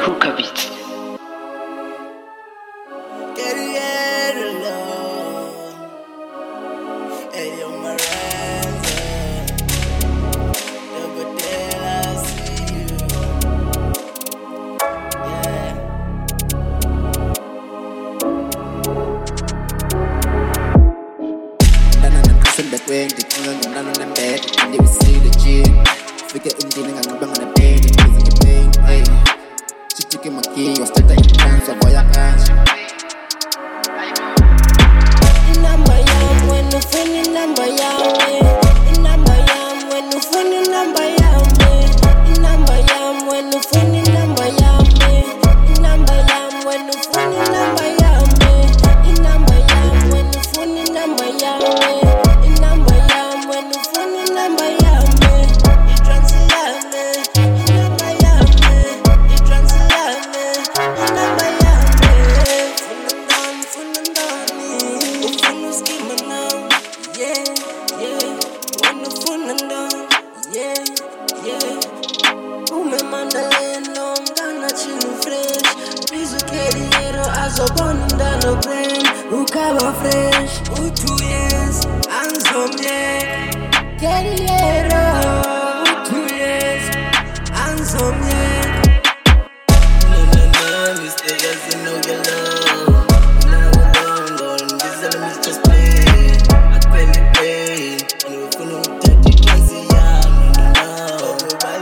Hookah Beats. When the king on the bed, and they will see the gym. Figure in dealing and bang on the bed, increasing the pain. Hey, she taking my key, or start taking chance of voyage. Number yam when you feeling number yam. Number yam when you feeling number yam. Number yam when you feeling number yam. Number yam when you feeling number yam. Number yam when you feeling number yam. Ukaba fresh, 2 years, anzomye. Guerrillero, 2 years, anzomye. No, Mr. Yes, you know your love. Now alone, this enemy's just play. I play, and we're gonna take it crazy, yeah. No.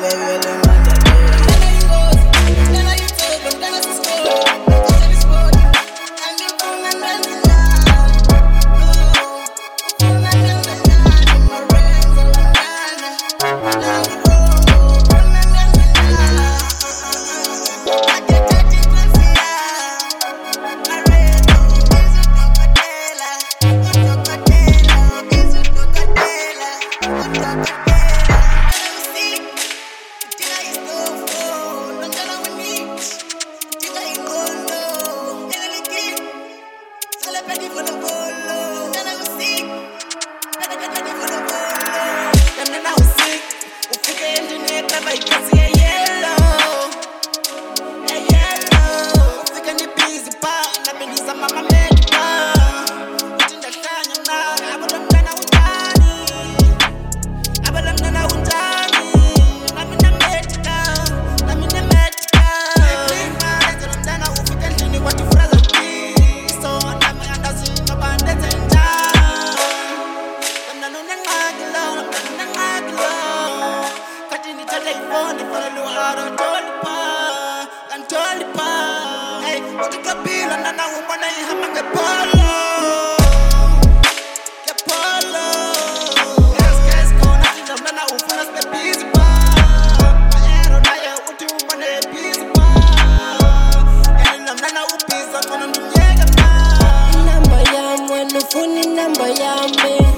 Number yam,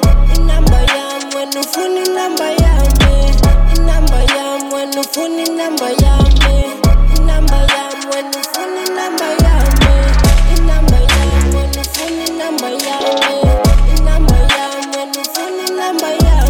number yam when you funny number yam, number yam when you funny number yam, number yam when you funny number yam, number yam when you funny number yam, number yam when you funny number yam.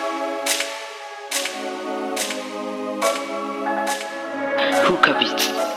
Hookah Beats.